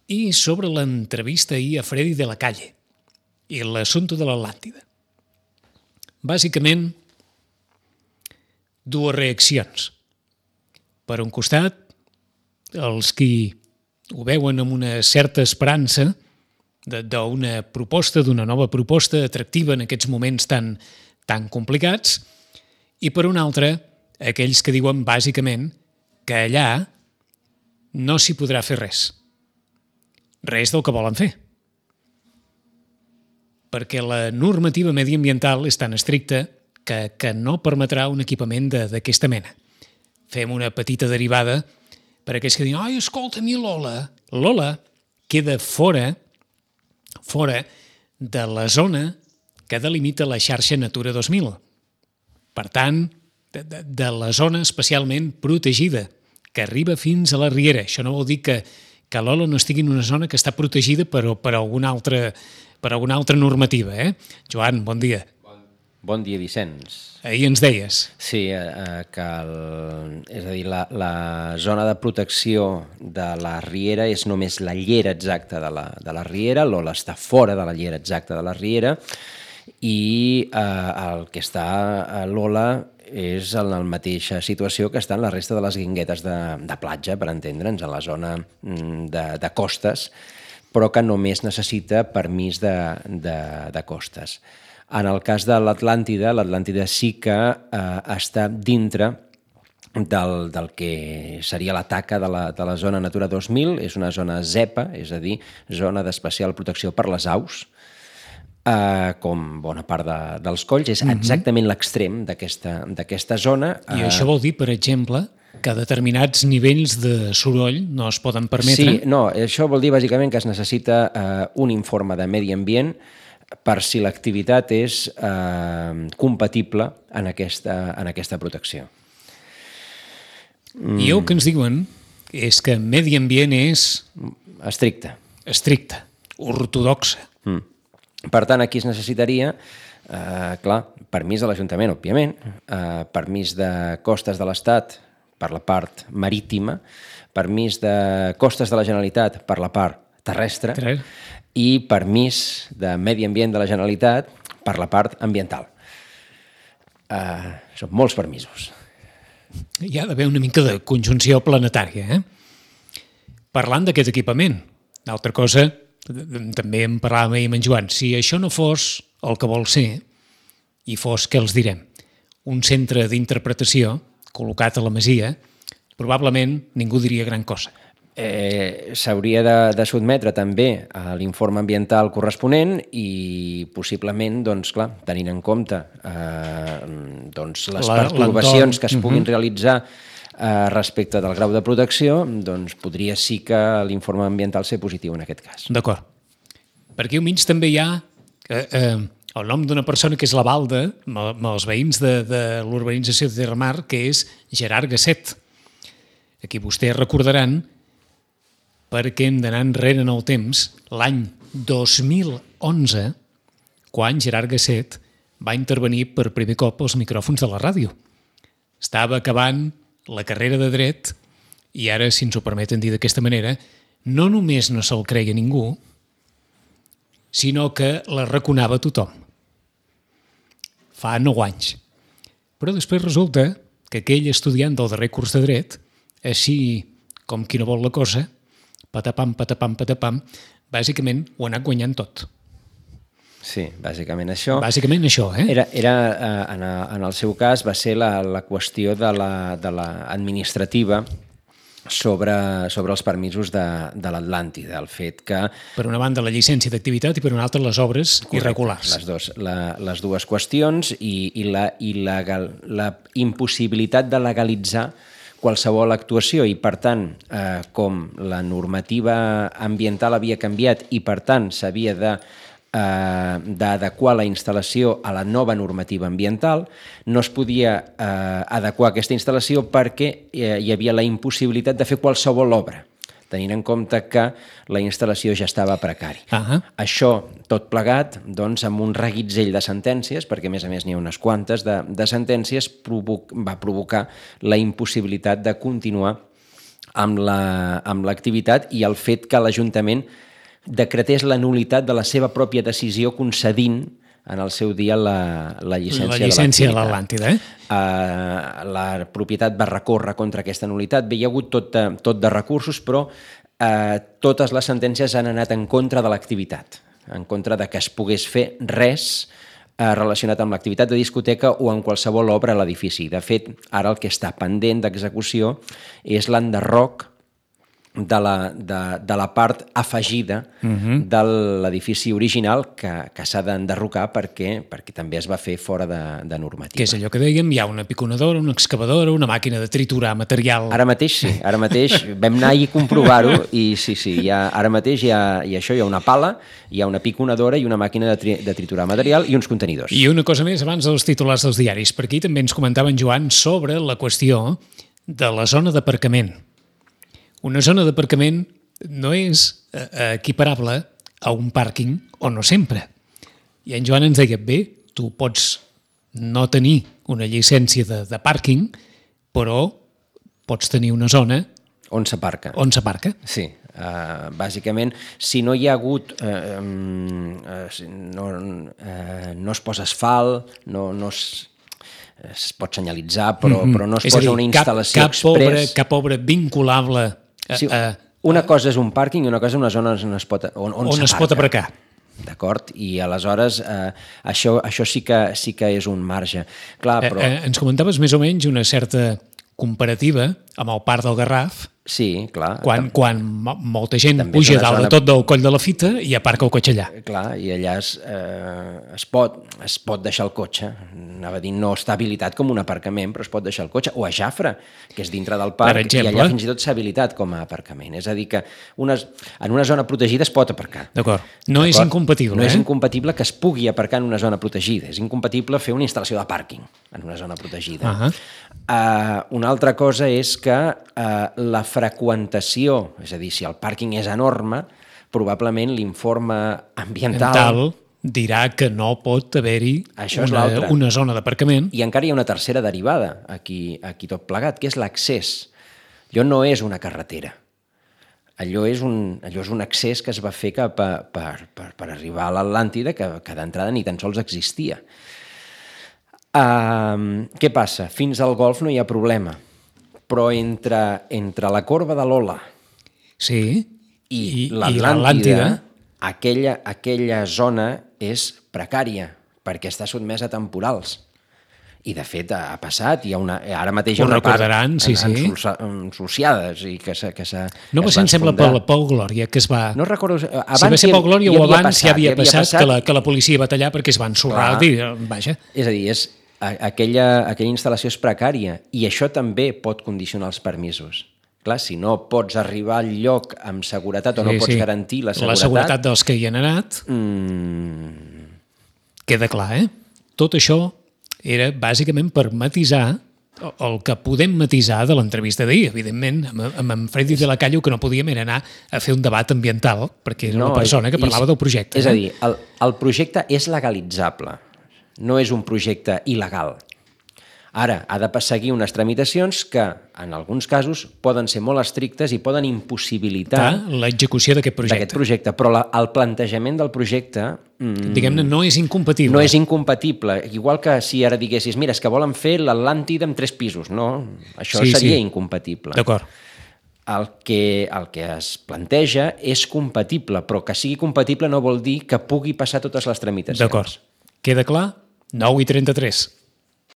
i sobre l'entrevista ahir a Freddy de la Calle i l'assumpte de l'Atlàntida. Bàsicament, dues reaccions. Per un costat, els qui ho veuen amb una certa esperança d'una proposta, d'una nova proposta atractiva en aquests moments tan complicats, i per un altre, aquells que diuen bàsicament que allà no s'hi podrà fer res. Res del que volen fer. Perquè la normativa mediambiental és tan estricta que no permetrà un equipament d'aquesta mena. Fem una petita derivada per a aquells que diuen «Ai, escolta, mi Lola». Lola queda fora de la zona que delimita la xarxa Natura 2000. Per tant, de la zona especialment protegida, que arriba fins a la Riera. Això no vol dir que Lola no estigui en una zona que està protegida per alguna altra normativa. Joan, bon dia. Bon dia, Vicenç. Ahir ens deies. Sí, que és a dir, la zona de protecció de la Riera és només la llera exacta de la Riera, Lola està fora de la llera exacta de la Riera, i el que està a Lola és en la mateixa situació que està en la resta de les guinguetes de platja, per entendre'ns, en la zona de costes, però que només necessita permís de costes. En el cas de l'Atlàntida sí que està dintre del que seria la taca de la zona Natura 2000, és una zona ZEPA, és a dir, zona d'especial protecció per les aus, com bona part dels colls, és exactament l'extrem d'aquesta zona. I això vol dir, per exemple, que determinats nivells de soroll no es poden permetre? Sí, no, això vol dir bàsicament que es necessita un informe de medi ambient per si l'activitat és compatible en aquesta protecció. I el que ens diuen és que medi ambient és... Estricte, ortodoxa. Per tant, aquí es necessitaria, permís de l'Ajuntament, òbviament, permís de costes de l'Estat per la part marítima, permís de costes de la Generalitat per la part terrestre i permís de medi ambient de la Generalitat per la part ambiental. Són molts permisos. Hi ha d'haver una mica de conjunció planetària. Parlant d'aquest equipament, d'altra cosa, també en parlàvem ahir amb en Joan, si això no fos el que vol ser, i fos, què els direm, un centre d'interpretació col·locat a la Masia, probablement ningú diria gran cosa. S'hauria de sotmetre també a l'informe ambiental corresponent i possiblement, doncs, clar, tenint en compte les pertorbacions que es puguin realitzar respecte del grau de protecció, doncs podria sí que l'informe ambiental ser positiu en aquest cas. D'acord. Per aquí al mig també hi ha el nom d'una persona que és la Balda, amb els veïns de l'urbanització de Terramar, que és Gerard Gasset. Aquí vostès recordaran, perquè hem d'anar enrere en el temps, l'any 2011, quan Gerard Gasset va intervenir per primer cop als micròfons de la ràdio. Estava acabant la carrera de dret i ara, si ens ho permeten dir d'aquesta manera, no només no se'l creia ningú, sinó que la raconava tothom. Fa 9 anys. Però després resulta que aquell estudiant del darrer curs de dret, així com qui no vol la cosa, patapam, bàsicament ho ha anat guanyant tot. Sí, bàsicament això. Bàsicament això, En el seu cas va ser la qüestió de l'administrativa sobre els permisos de l'Atlàntida, el fet que... Per una banda la llicència d'activitat i per una altra les obres irregulars. Les dues qüestions i la impossibilitat de legalitzar qualsevol actuació i, per tant, com la normativa ambiental havia canviat i, per tant, s'havia d'adequar la instal·lació a la nova normativa ambiental, no es podia adequar aquesta instal·lació perquè hi havia la impossibilitat de fer qualsevol obra, tenint en compte que la instal·lació ja estava a precari. Això, tot plegat, doncs, amb un reguitzell de sentències, perquè a més n'hi ha unes quantes de sentències, va provocar la impossibilitat de continuar amb l'activitat i el fet que l'Ajuntament decretés la nulitat de la seva pròpia decisió concedint en el seu dia la llicència de l'Atlàntida. La propietat va recórrer contra aquesta nulitat. Bé, hi ha hagut tot de recursos, però totes les sentències han anat en contra de l'activitat, en contra de que es pogués fer res relacionat amb l'activitat de discoteca o en qualsevol obra a l'edifici. De fet, ara el que està pendent d'execució és l'enderroc de la part afegida de l'edifici original que s'ha d'enderrocar perquè també es va fer fora de normativa. Que és allò que dèiem, hi ha una piconadora, una excavadora, una màquina de triturar material. Ara mateix sí, ara mateix vam anar i comprovar-ho i sí, ara mateix hi ha això, hi ha una pala, hi ha una piconadora i una màquina de triturar material i uns contenidors. I una cosa més abans dels titulars dels diaris. Per aquí també ens comentava en Joan sobre la qüestió de la zona d'aparcament. Una zona d'aparcament no és equiparable a un pàrquing o no sempre. I en Joan ens deia, bé, tu pots no tenir una llicència de pàrquing, però pots tenir una zona on s'aparca. On s'aparca. Sí, bàsicament, si no hi ha hagut, no es posa asfalt, no es pot senyalitzar, però no es posa una instal·lació express. Cap obra vinculable. Sí, una cosa és un pàrquing i una cosa és una zona on es pot aparcar. D'acord? I aleshores això sí que és un marge. Clar, però... Ens comentaves més o menys una certa comparativa amb el Parc del Garraf. Sí, clar. Quan molta gent puja dalt de tot del coll de la fita i aparca el cotxe allà. Clar, i allà es pot deixar el cotxe. Anava a dir, no està habilitat com un aparcament, però es pot deixar el cotxe. O a Jafre, que és dintre del parc, i allà fins i tot s'ha habilitat com a aparcament. És a dir, que en una zona protegida es pot aparcar. D'acord. No és incompatible. No és incompatible que es pugui aparcar en una zona protegida. És incompatible fer una instal·lació de pàrquing en una zona protegida. Una altra cosa és que la freqüentació, és a dir, si el pàrquing és enorme, probablement l'informe ambiental dirà que no pot haver-hi una zona d'aparcament. I encara hi ha una tercera derivada aquí tot plegat, que és l'accés. Allò no és una carretera. Allò és un accés que es va fer per arribar a l'Atlàntida, que d'entrada ni tan sols existia. Què passa? Fins al golf no hi ha problema, però entre la corba de l'Ola i l'Atlàntida, aquella zona és precària, perquè està sotmesa a temporals. I, de fet, ha passat. Ara mateix hi ha una part ensolciades. No va ser, em sembla, per Pau Glòria, que es va... No recordo... Si va ser Pau Glòria o abans ja havia passat que la policia va tallar perquè es va ensorrar. Vaja. És a dir, aquella instal·lació és precària i això també pot condicionar els permisos. Clar, si no pots arribar al lloc amb seguretat o no pots garantir la seguretat... La seguretat dels que hi han anat... Queda clar, Tot això era bàsicament per matisar el que podem matisar de l'entrevista d'ahir. Evidentment, amb en Freddy de la Callo, que no podíem era anar a fer un debat ambiental, perquè era una persona que parlava del projecte. És a dir, el projecte és legalitzable, no és un projecte il·legal. Ara, ha de seguir unes tramitacions que, en alguns casos, poden ser molt estrictes i poden impossibilitar l'execució d'aquest projecte. Però el plantejament del projecte... Diguem-ne, no és incompatible. No és incompatible. Igual que si ara diguessis, mira, és que volen fer l'Atlàntida amb 3 pisos. No, això seria incompatible. D'acord. El que es planteja és compatible, però que sigui compatible no vol dir que pugui passar totes les tramitacions. D'acord. Queda clar? 9:33.